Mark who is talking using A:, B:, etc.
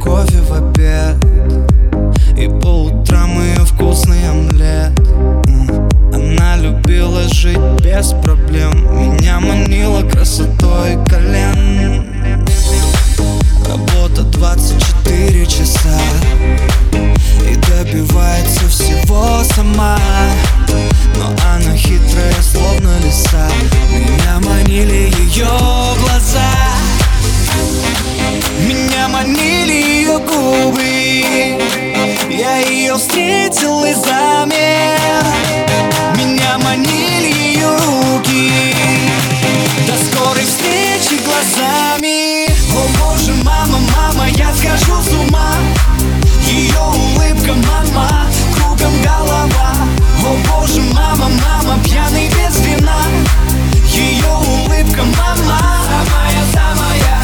A: кофе в обед, и по утрам ее вкусный омлет. Она любила жить без проблем, меня манила красотой колен. Работа 24 часа и добивается всего сама, но она хитрая, словно лиса. Меня манили ее глаза, меня манили ее губы. Я ее встретил и замер. Меня манили ее руки. До скорой встречи глазами. О боже, мама, мама, я схожу с ума. Ее улыбка, мама, кругом голова. О боже, мама, мама, пьяный без вина. Ее улыбка, мама, самая-самая.